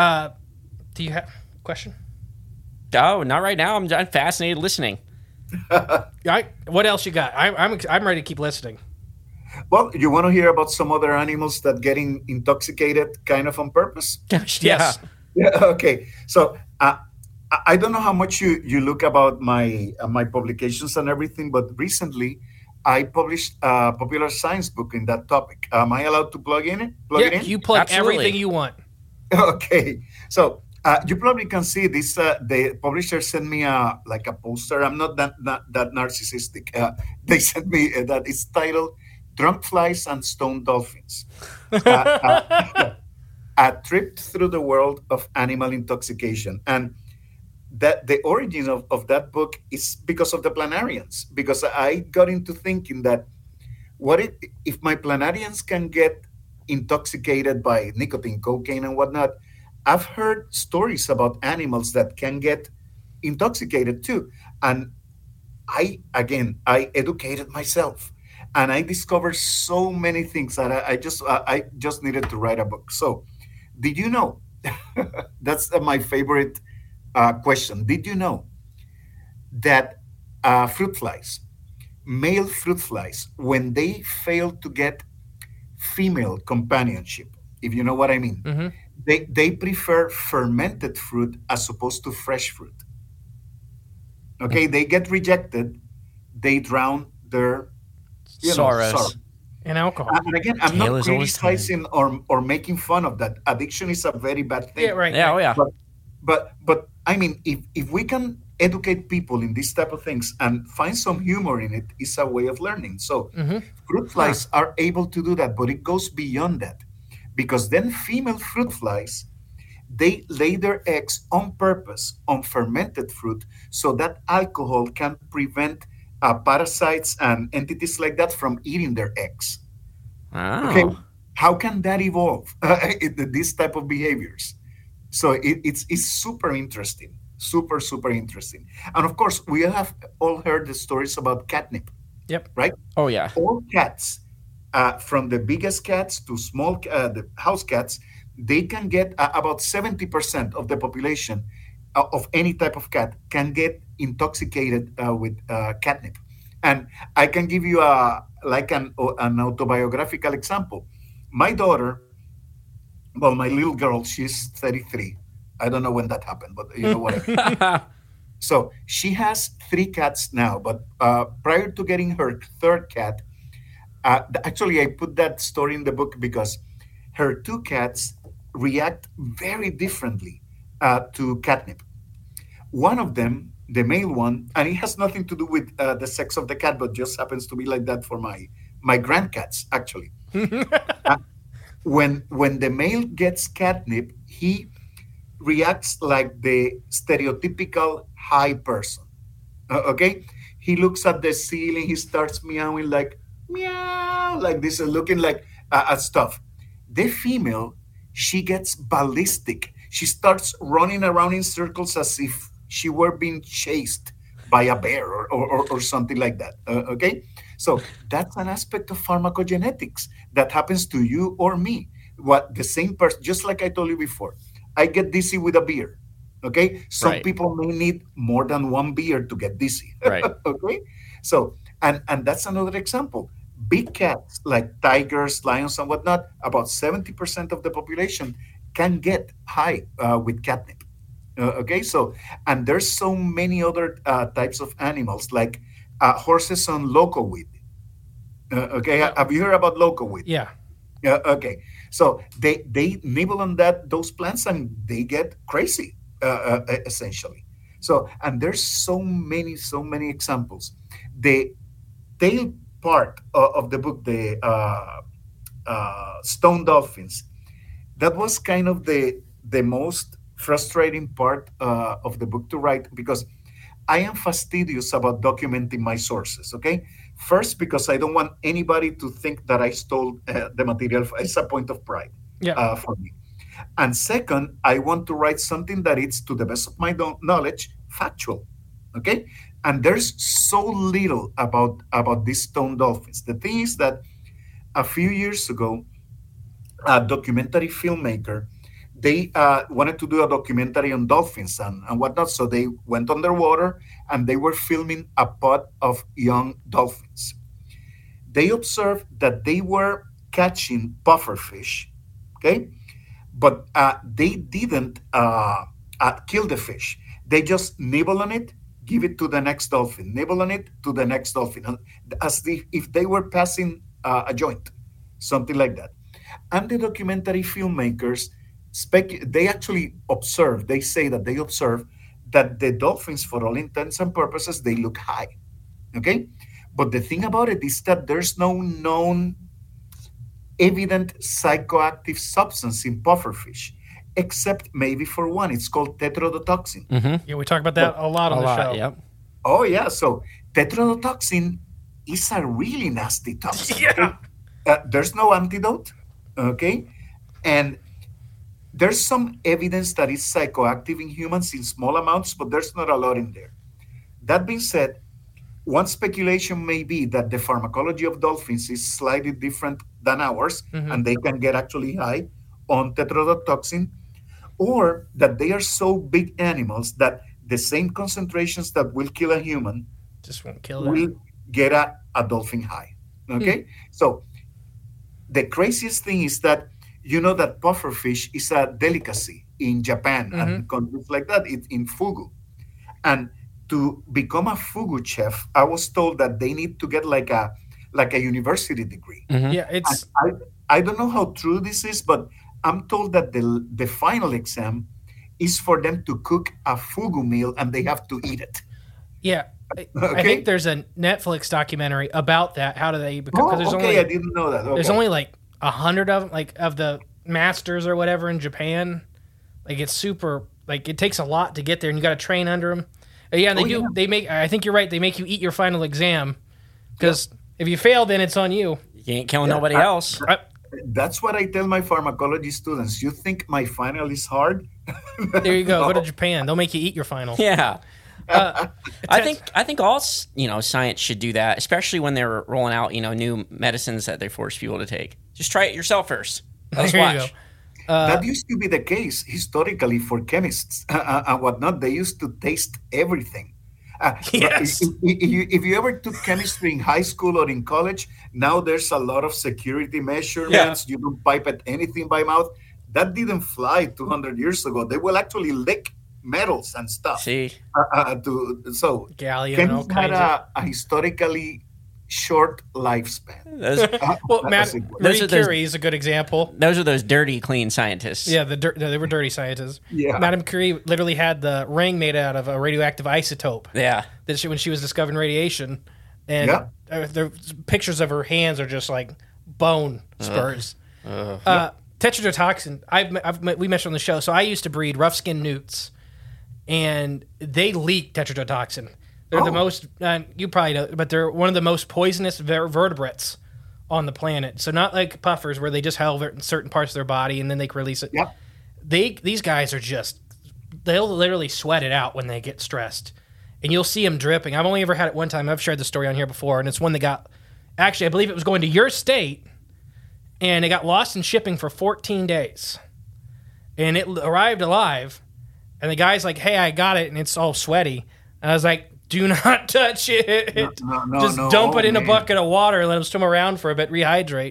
Do you have a question? Oh, not right now. I'm fascinated listening. What else you got? I'm ready to keep listening. Well, you want to hear about some other animals that getting intoxicated kind of on purpose? Yes. Yeah. Okay. So I don't know how much you look about my publications and everything, but recently I published a popular science book in that topic. Am I allowed to plug it in? You plug Absolutely. everything you want. Okay. So you probably can see this. The publisher sent me a poster. I'm not that narcissistic. They sent me that it's titled "Drunk Flies and Stone Dolphins: A Trip Through the World of Animal Intoxication." And that the origin of that book is because of the planarians. Because I got into thinking that what if my planarians can get intoxicated by nicotine, cocaine, and whatnot? I've heard stories about animals that can get intoxicated too. And I educated myself, and I discovered so many things that I just needed to write a book. So did you know, that's my favorite question. Did you know that fruit flies, male fruit flies, when they fail to get female companionship, if you know what I mean, they prefer fermented fruit as opposed to fresh fruit. Okay, they get rejected, they drown their sorrow. And alcohol. And again, I'm not criticizing or making fun of that. Addiction is a very bad thing. Yeah, right. Yeah, oh yeah. But I mean, if we can educate people in these type of things and find some humor in it, is a way of learning. So fruit flies are able to do that, but it goes beyond that. Because then female fruit flies, they lay their eggs on purpose on fermented fruit so that alcohol can prevent parasites and entities like that from eating their eggs. Oh. Okay, how can that evolve, these type of behaviors? So it's super interesting, super interesting. And of course, we have all heard the stories about catnip. Yep. Right? Oh, yeah. All cats, from the biggest cats to small the house cats, they can get about 70% of the population of any type of cat can get intoxicated with catnip. And I can give you an autobiographical example. My daughter, well, my little girl, she's 33. I don't know when that happened, but you know what I mean. So she has 3 cats now, but prior to getting her third cat, actually, I put that story in the book because her 2 cats react very differently to catnip. One of them, the male one, and it has nothing to do with the sex of the cat, but just happens to be like that for my grandcats, actually. When the male gets catnip, he reacts like the stereotypical high person. Okay, he looks at the ceiling, he starts meowing like meow, like this, looking like at stuff. The female, she gets ballistic. She starts running around in circles as if she were being chased by a bear or something like that. Okay, so that's an aspect of pharmacogenetics that happens to you or me. What the same person, just like I told you before, I get dizzy with a beer. Okay, some Right. people may need more than one beer to get dizzy. Right. Okay, so and that's another example. Big cats like tigers, lions, and whatnot, about 70% of the population can get high with catnip. Okay, so and there's so many other types of animals like horses on loco weed. Okay, have you heard about loco weed? Yeah. Okay, so they nibble on those plants and they get crazy, essentially. So and there's so many examples. The tail part of the book, the stone dolphins, that was kind of the most frustrating part of the book to write because I am fastidious about documenting my sources. Okay, first because I don't want anybody to think that I stole the material. It's a point of pride for me. And second, I want to write something that is, to the best of my knowledge, factual. Okay, and there's so little about these stone dolphins. The thing is that a few years ago, a documentary filmmaker, they wanted to do a documentary on dolphins and whatnot. So they went underwater and they were filming a pod of young dolphins. They observed that they were catching pufferfish, okay? But they didn't kill the fish. They just nibble on it, give it to the next dolphin, nibble on it to the next dolphin, as if they were passing a joint, something like that. And the documentary filmmakers, they actually observe, they say that they observe that the dolphins, for all intents and purposes, they look high, okay? But the thing about it is that there's no known evident psychoactive substance in pufferfish, except maybe for one. It's called tetrodotoxin. Yeah, we talk about that a lot on the show. Yep. Oh, yeah. So tetrodotoxin is a really nasty toxin. Yeah. There's no antidote, okay? And there's some evidence that it's psychoactive in humans in small amounts, but there's not a lot in there. That being said, one speculation may be that the pharmacology of dolphins is slightly different than ours, and they can get actually high on tetrodotoxin, or that they are so big animals that the same concentrations that will kill a human Just won't kill them. will get a dolphin high. Okay? So the craziest thing is that you know that pufferfish is a delicacy in Japan and countries like that. It's in fugu. And to become a fugu chef, I was told that they need to get like a university degree. Yeah, it's I don't know how true this is, but I'm told that the final exam is for them to cook a fugu meal and they have to eat it. yeah. I Okay. think there's a Netflix documentary about that. How do they? Because Oh, there's okay, only I didn't know that. there's Okay. only like 100 of them, like of the masters or whatever in Japan. Like it's super. Like it takes a lot to get there, and you got to train under them. Yeah, and they do. yeah. They make. I think you're right. They make you eat your final exam because if you fail, then it's on you. You ain't killing nobody else. That's what I tell my pharmacology students. You think my final is hard? There you go. Go to Japan. They'll make you eat your final. Yeah. I think all science should do that, especially when they're rolling out new medicines that they force people to take. Just try it yourself first. Let's There you watch. That used to be the case historically for chemists and whatnot. They used to taste everything. Yes. If you ever took chemistry in high school or in college, now there's a lot of security measurements. You don't pipette anything by mouth. That didn't fly 200 years ago. They will actually lick metals and stuff. See, So Gallium and all chemicals had kinds a historically short lifespan. Well, That's a- Marie are those- Curie is a good example. those are those dirty, clean scientists. Yeah, they were dirty scientists. Yeah. Madame Curie literally had the ring made out of a radioactive isotope. Yeah. That when she was discovering radiation, and Yeah. the pictures of her hands are just like bone spurs. Tetrodotoxin. We mentioned on the show. So I used to breed rough-skinned newts, and they leak tetrodotoxin. They're the most. You probably know, but they're one of the most poisonous vertebrates on the planet. So not like puffers where they just have certain parts of their body and then they can release it. Yeah. These guys are just. They'll literally sweat it out when they get stressed, and you'll see them dripping. I've only ever had it one time. I've shared the story on here before, and it's one that got. Actually, I believe it was going to your state, and it got lost in shipping for 14 days, and it arrived alive, and the guy's like, "Hey, I got it," and it's all sweaty, and I was like, "Do not touch it. Just dump it in a bucket of water and let them swim around for a bit, rehydrate."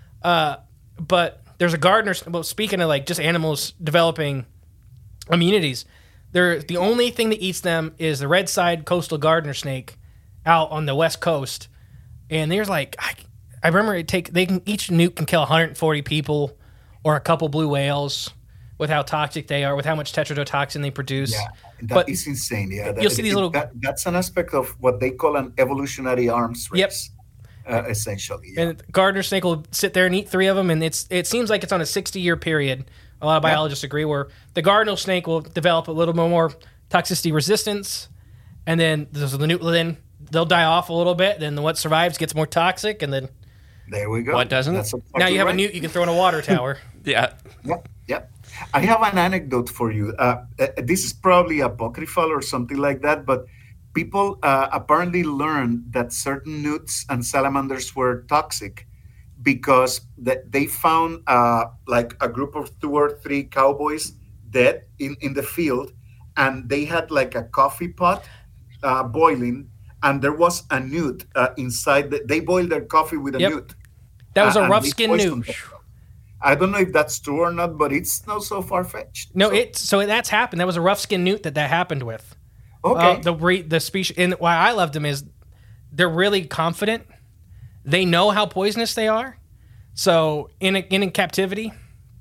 But there's a gardener. Well, speaking of like just animals developing immunities, the only thing that eats them is the red-side coastal gardener snake out on the west coast. And there's like, I remember each newt can kill 140 people or a couple blue whales with how toxic they are, with how much tetrodotoxin they produce. Yeah, But is insane. Yeah, you'll see these little. That's an aspect of what they call an evolutionary arms race. Essentially. Yeah. And gardener snake will sit there and eat 3 of them, and it seems like it's on a 60-year period. A lot of biologists agree where the gardener snake will develop a little more toxicity resistance, and then the newt will then they'll die off a little bit. Then what survives gets more toxic, and then There we go. What doesn't? That's exactly now you have right. a newt you can throw in a water tower. Yeah. Yeah. I have an anecdote for you. This is probably apocryphal or something like that, but people apparently learned that certain newts and salamanders were toxic because they found like a group of 2 or 3 cowboys dead in the field, and they had like a coffee pot boiling, and there was a newt inside. They boiled their coffee with a newt. That was a and rough they skin poisoned newt. them. I don't know if that's true or not, but it's not so far-fetched. No, so that's happened. That was a rough skin newt that happened with. Okay. The species, and why I loved them is they're really confident. They know how poisonous they are. So in captivity,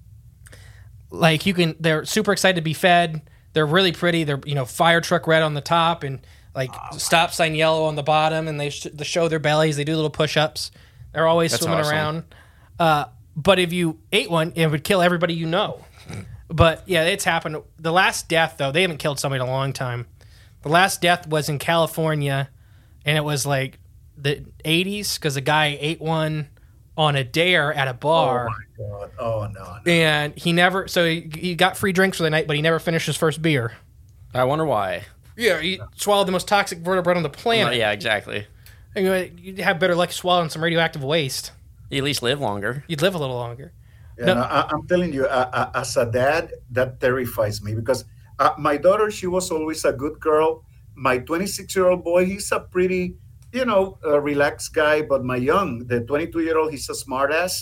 like they're super excited to be fed. They're really pretty. They're fire truck red on the top and like stop sign yellow on the bottom, and they show their bellies. They do little push-ups. They're always swimming awesome. around. But if you ate one, it would kill everybody you know. But yeah, it's happened. The last death, though, they haven't killed somebody in a long time. The last death was in California, and it was like the 80s because a guy ate one on a dare at a bar. Oh my God! Oh no! And he got free drinks for the night, but he never finished his first beer. I wonder why. Yeah, he swallowed the most toxic vertebrate on the planet. Yeah, exactly. You'd have better luck swallowing some radioactive waste. You at least live longer. You'd live a little longer. Yeah, no, I'm telling you, as a dad, that terrifies me because my daughter, she was always a good girl. My 26-year-old boy, he's a pretty, relaxed guy. But my the 22-year-old, he's a smartass,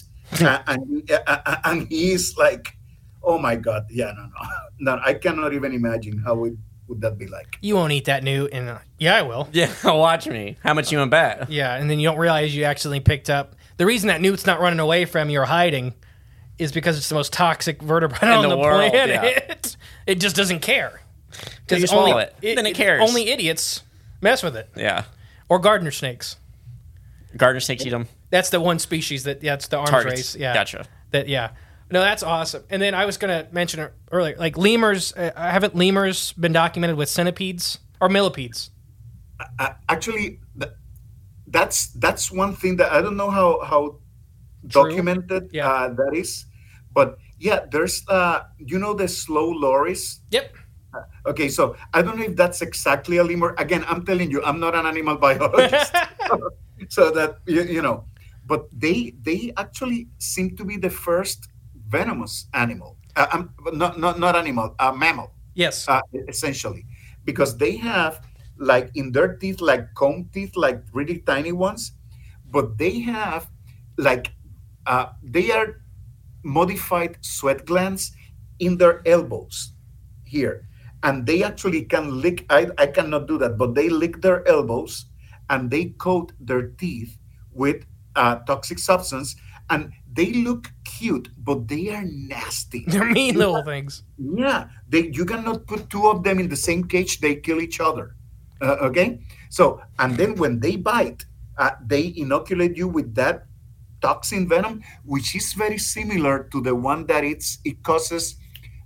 and he's like, oh my God, yeah, no, I cannot even imagine how would that be like. You won't eat that newt, and yeah, I will. Yeah, watch me. How much you want to bet? Yeah, and then you don't realize you accidentally picked up. The reason that newt's not running away from you or hiding is because it's the most toxic vertebrate on the world, planet. yeah. It just doesn't care. Till you swallow it. Then it cares. Only idiots mess with it. Yeah. Or gardener snakes. Gardener snakes eat them. That's the one species that's the arms Targets. race. Yeah. Gotcha. No, that's awesome. And then I was going to mention it earlier, like lemurs. Haven't lemurs been documented with centipedes or millipedes? Actually, that's one thing that I don't know how True. documented Yeah. that is, but yeah, there's the slow loris. Yep. Okay, so I don't know if that's exactly a lemur. Again, I'm telling you, I'm not an animal biologist, so that but they actually seem to be the first venomous animal. Not animal, mammal. Yes. Essentially, because they have like in their teeth, like comb teeth, like really tiny ones, but they have like they are modified sweat glands in their elbows here, and they actually can lick. I cannot do that, but they lick their elbows and they coat their teeth with toxic substance, and they look cute, but they are nasty. They're mean little things. Yeah, you cannot put two of them in the same cage. They kill each other. Okay, so and then when they bite, they inoculate you with that toxin venom, which is very similar to the one that it causes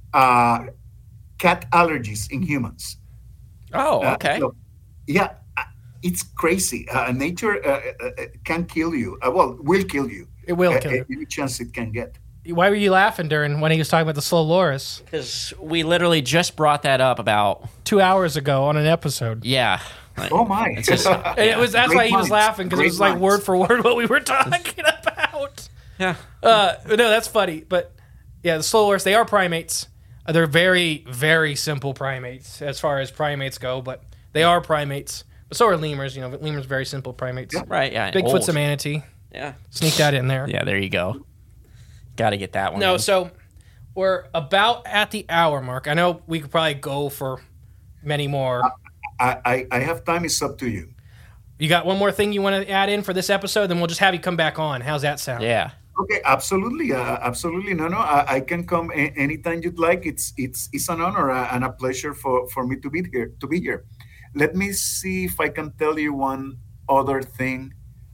cat allergies in humans. Oh, okay. Yeah, it's crazy. Nature can kill you. Will kill you. It will kill you. Any chance it can get. Why were you laughing during when he was talking about the slow loris? Because we literally just brought that up about 2 hours ago on an episode. Yeah. Oh my! It's just, And that's why he was laughing, because it was like word for word what we were talking about. yeah. No, that's funny. But yeah, the slow loris, they are primates. They're very, very simple primates as far as primates go, but they are primates. But so are lemurs. You know, lemurs very simple primates. Yeah. Right. Yeah. Bigfoot's a old. manatee. Yeah. Sneak that in there. Yeah. There you go. Got to get that one. No, in. so we're about at the hour mark. I know we could probably go for many more. I have time. It's up to you. You got one more thing you want to add in for this episode? Then we'll just have you come back on. How's that sound? Yeah. Okay, absolutely, absolutely. No, I can come anytime you'd like. It's an honor and a pleasure for me to be here. Let me see if I can tell you one other thing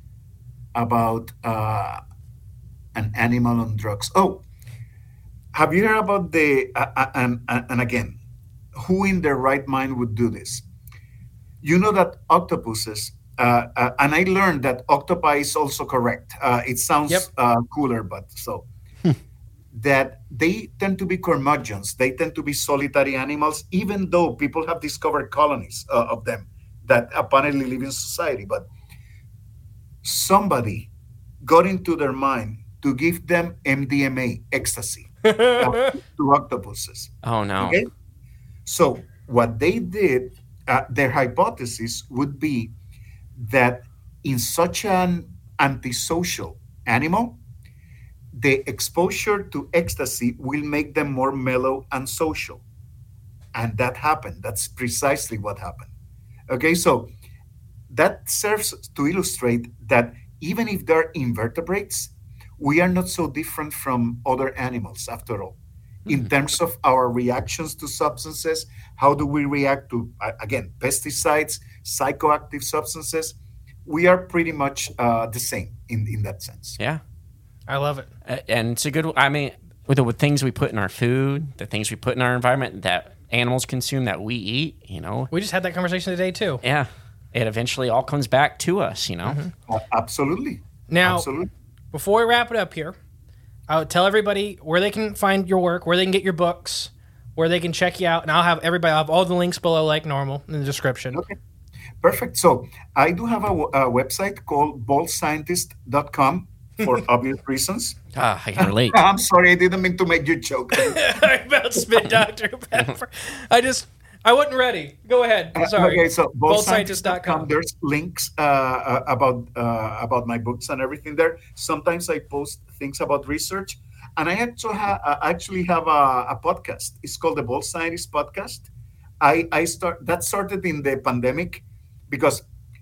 about an animal on drugs. Oh, have you heard about the and again, who in their right mind would do this? You know that octopuses, and I learned that octopi is also correct. It sounds cooler, but so that they tend to be curmudgeons. They tend to be solitary animals, even though people have discovered colonies of them that apparently live in society. But somebody got into their mind to give them MDMA, ecstasy, to octopuses. Oh no. Okay? So what they did, their hypothesis would be that in such an antisocial animal, the exposure to ecstasy will make them more mellow and social. And that happened. That's precisely what happened. Okay, so that serves to illustrate that even if they're invertebrates, we are not so different from other animals after all. In terms of our reactions to substances, how do we react to, again, pesticides, psychoactive substances? We are pretty much the same in that sense. Yeah. I love it. And it's a good, I mean, with the things we put in our food, the things we put in our environment that animals consume that we eat, you know. We just had that conversation today, too. Yeah. It eventually all comes back to us, you know. Absolutely. Now, Absolutely. before we wrap it up here, I would tell everybody where they can find your work, where they can get your books, where they can check you out, and I'll have all the links below like normal in the description. Okay, perfect. So I do have a website called boldscientist.com for obvious reasons. I can relate. I'm sorry, I didn't mean to make you choke. About spit Dr. Pepper. I wasn't ready. Go ahead. Sorry. Okay, so boldscientist.com. There's links about my books and everything there. Sometimes I post things about research, and I actually have a podcast. It's called the Bold Scientist Podcast. That started in the pandemic because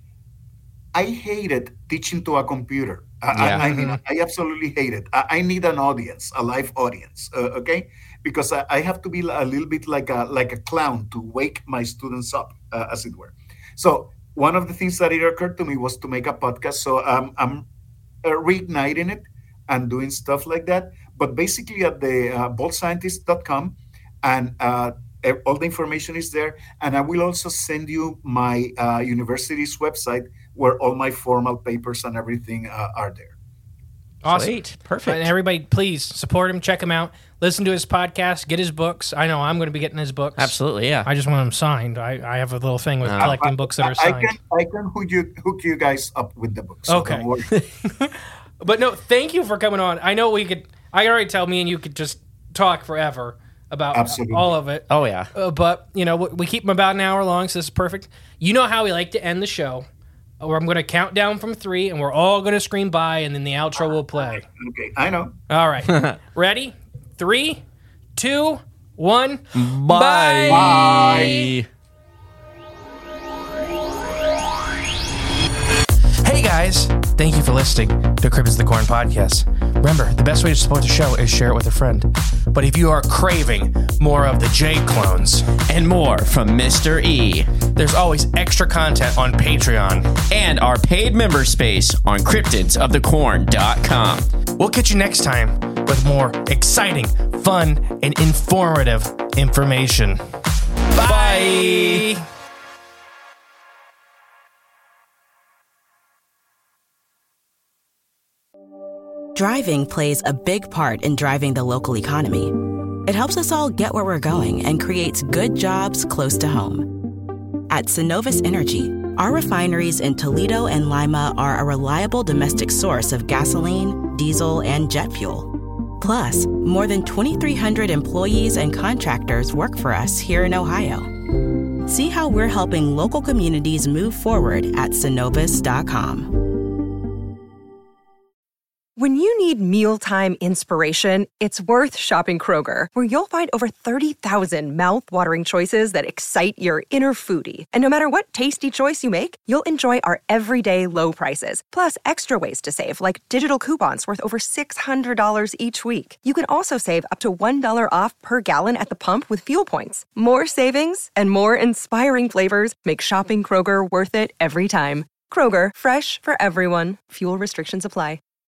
I hated teaching to a computer. I mean, I absolutely hate it. I need an audience, a live audience. Okay. Because I have to be a little bit like a clown to wake my students up, as it were. So one of the things that it occurred to me was to make a podcast. So I'm reigniting it and doing stuff like that. But basically at the boldscientist.com, and all the information is there. And I will also send you my university's website where all my formal papers and everything are there. Awesome. Sweet. Perfect. And everybody, please support him, check him out, listen to his podcast, get his books. I know I'm going to be getting his books. Absolutely, yeah. I just want them signed. I have a little thing with collecting books that are signed. I can hook you guys up with the books. So okay. But no, thank you for coming on. I know I can already tell me and you could just talk forever about all of it. Oh, yeah. But, you know, we keep them about an hour long, so this is perfect. You know how we like to end the show. Where I'm going to count down from 3, and we're all going to scream bye, and then the outro will play. Okay, I know. All right. Ready? 3, 2, 1. Bye. Bye. Hey guys, thank you for listening to Cryptids of the Corn podcast. Remember, the best way to support the show is share it with a friend. But if you are craving more of the J clones And more from Mr. E. there's always extra content on Patreon. And our paid member space on cryptidsofthecorn.com. We'll catch you next time with more exciting, fun, and informative information. Bye. Driving plays a big part in driving the local economy. It helps us all get where we're going and creates good jobs close to home. At Synovus Energy, our refineries in Toledo and Lima are a reliable domestic source of gasoline, diesel, and jet fuel. Plus, more than 2,300 employees and contractors work for us here in Ohio. See how we're helping local communities move forward at Synovus.com. When you need mealtime inspiration, it's worth shopping Kroger, where you'll find over 30,000 mouth-watering choices that excite your inner foodie. And no matter what tasty choice you make, you'll enjoy our everyday low prices, plus extra ways to save, like digital coupons worth over $600 each week. You can also save up to $1 off per gallon at the pump with fuel points. More savings and more inspiring flavors make shopping Kroger worth it every time. Kroger, fresh for everyone. Fuel restrictions apply.